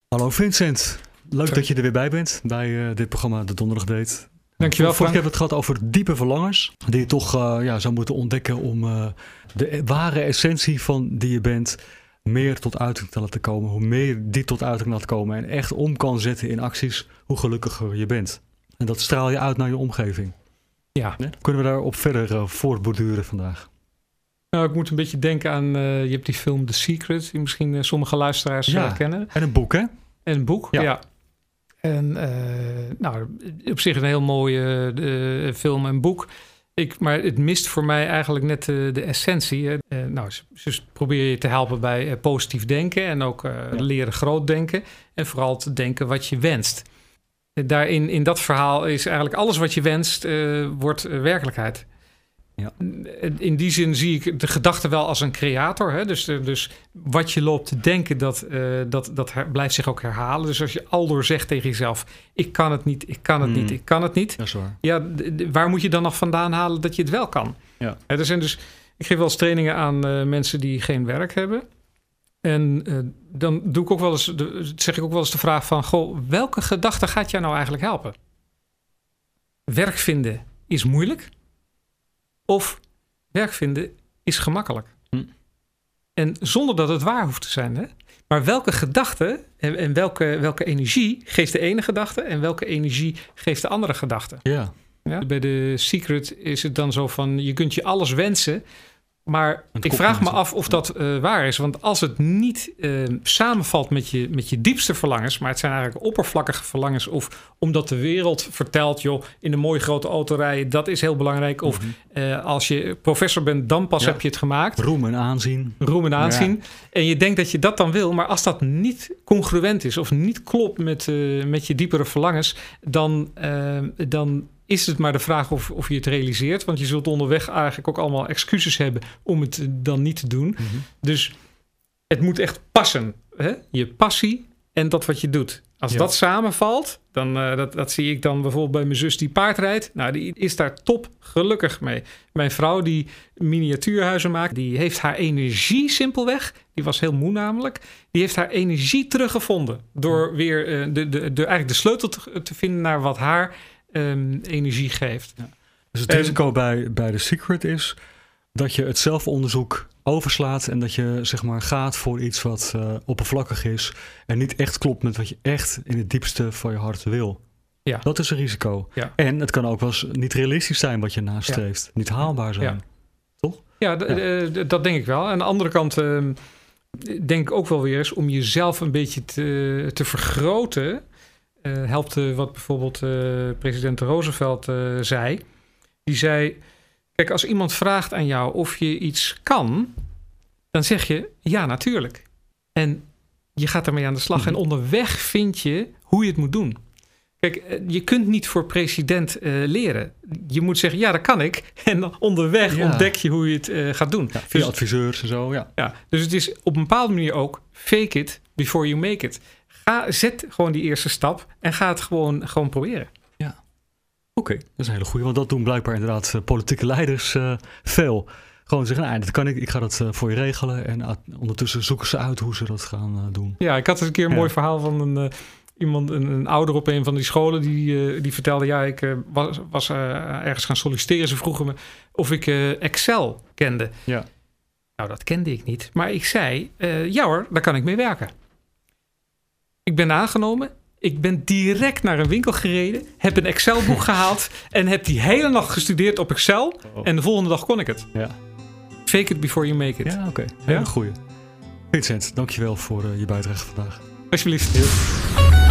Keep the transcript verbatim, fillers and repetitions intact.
Hallo Vincent, leuk Sorry. dat je er weer bij bent bij uh, dit programma De Donderdag Date. Dankjewel Frank. Ik heb het gehad over diepe verlangens die je toch uh, ja, zou moeten ontdekken om uh, de ware essentie van die je bent meer tot uiting te laten komen. Hoe meer die tot uiting laat komen en echt om kan zetten in acties, hoe gelukkiger je bent. En dat straal je uit naar je omgeving. Ja. Nee? Kunnen we daarop verder uh, voortborduren vandaag? Nou, ik moet een beetje denken aan, uh, je hebt die film The Secret, die misschien uh, sommige luisteraars ja. uh, kennen. En een boek, hè? En een boek, ja. ja. En uh, nou, op zich een heel mooie uh, film en boek. Ik, maar het mist voor mij eigenlijk net uh, de essentie. Uh, nou, dus probeer je te helpen bij uh, positief denken en ook uh, ja. leren groot denken. En vooral te denken wat je wenst. Daarin, in dat verhaal is eigenlijk alles wat je wenst, uh, wordt uh, werkelijkheid. Ja. In die zin zie ik de gedachte wel als een creator. Hè? Dus, dus wat je loopt te denken, dat, uh, dat, dat her, blijft zich ook herhalen. Dus als je aldoor zegt tegen jezelf, ik kan het niet, ik kan het mm. niet, ik kan het niet. Dat is waar. Ja, d- d- waar moet je dan nog vandaan halen dat je het wel kan? Ja. Hè, er zijn dus, ik geef wel eens trainingen aan uh, mensen die geen werk hebben. En uh, dan doe ik ook wel eens, de, zeg ik ook wel eens de vraag van, goh, welke gedachte gaat jou nou eigenlijk helpen? Werk vinden is moeilijk. Of werk vinden is gemakkelijk. Hm. En zonder dat het waar hoeft te zijn. Hè? Maar welke gedachte en, en welke, welke energie geeft de ene gedachte en welke energie geeft de andere gedachte? Ja. Ja? Bij The Secret is het dan zo van, je kunt je alles wensen. Maar ik vraag me af of dat uh, waar is. Want als het niet uh, samenvalt met je, met je diepste verlangens, maar het zijn eigenlijk oppervlakkige verlangens, of omdat de wereld vertelt, joh, in een mooie grote auto rijden, dat is heel belangrijk. Of mm-hmm. uh, als je professor bent, dan pas ja. heb je het gemaakt. Roem en aanzien. Roem en aanzien. Ja. En je denkt dat je dat dan wil, maar als dat niet congruent is of niet klopt met, uh, met je diepere verlangens, dan, uh, dan is het maar de vraag of, of je het realiseert. Want je zult onderweg eigenlijk ook allemaal excuses hebben om het dan niet te doen. Mm-hmm. Dus het moet echt passen. Hè? Je passie en dat wat je doet. Als ja. dat samenvalt, dan uh, dat, dat zie ik dan bijvoorbeeld bij mijn zus die paardrijdt. Nou, die is daar top gelukkig mee. Mijn vrouw die miniatuurhuizen maakt, die heeft haar energie simpelweg. Die was heel moe namelijk. Die heeft haar energie teruggevonden. Door weer uh, de, de, de, eigenlijk de sleutel te, te vinden naar wat haar Um, energie geeft. Ja. Dus het risico en, bij, bij The Secret is dat je het zelfonderzoek overslaat en dat je zeg maar gaat voor iets wat uh, oppervlakkig is en niet echt klopt met wat je echt in het diepste van je hart wil. Ja. Dat is een risico. Ja. En het kan ook wel eens niet realistisch zijn wat je nastreeft. Ja. Niet haalbaar zijn. Ja. Toch? Ja, d- ja. D- d- dat denk ik wel. Aan de andere kant uh, denk ik ook wel weer eens om jezelf een beetje te, te vergroten. Uh, helpt uh, wat bijvoorbeeld uh, president Roosevelt uh, zei. Die zei, kijk, als iemand vraagt aan jou of je iets kan, dan zeg je, ja, natuurlijk. En je gaat ermee aan de slag. Mm-hmm. En onderweg vind je hoe je het moet doen. Kijk, je kunt niet voor president uh, leren. Je moet zeggen, ja, dat kan ik. En onderweg ja. ontdek je hoe je het uh, gaat doen. Ja, via dus, adviseurs en zo, ja. ja. Dus het is op een bepaalde manier ook fake it before you make it. Ga, zet gewoon die eerste stap en ga het gewoon, gewoon proberen. Ja, oké. Okay. Dat is een hele goeie. Want dat doen blijkbaar inderdaad uh, politieke leiders uh, veel. Gewoon zeggen, nou, dat kan ik. Ik ga dat uh, voor je regelen. En uh, ondertussen zoeken ze uit hoe ze dat gaan uh, doen. Ja, ik had eens een keer een ja. mooi verhaal van een, uh, iemand, een, een ouder op een van die scholen. Die, uh, die vertelde, ja, ik uh, was, was uh, ergens gaan solliciteren. Ze vroegen me of ik uh, Excel kende. Ja. Nou, dat kende ik niet. Maar ik zei, uh, ja hoor, daar kan ik mee werken. Ik ben aangenomen. Ik ben direct naar een winkel gereden. Heb een Excel-boek gehaald. En heb die hele nacht gestudeerd op Excel. Oh. En de volgende dag kon ik het. Ja. Fake it before you make it. Ja, oké. Okay. Hele ja? goeie. Vincent, dankjewel voor uh, je bijdrage vandaag. Alsjeblieft. Heel.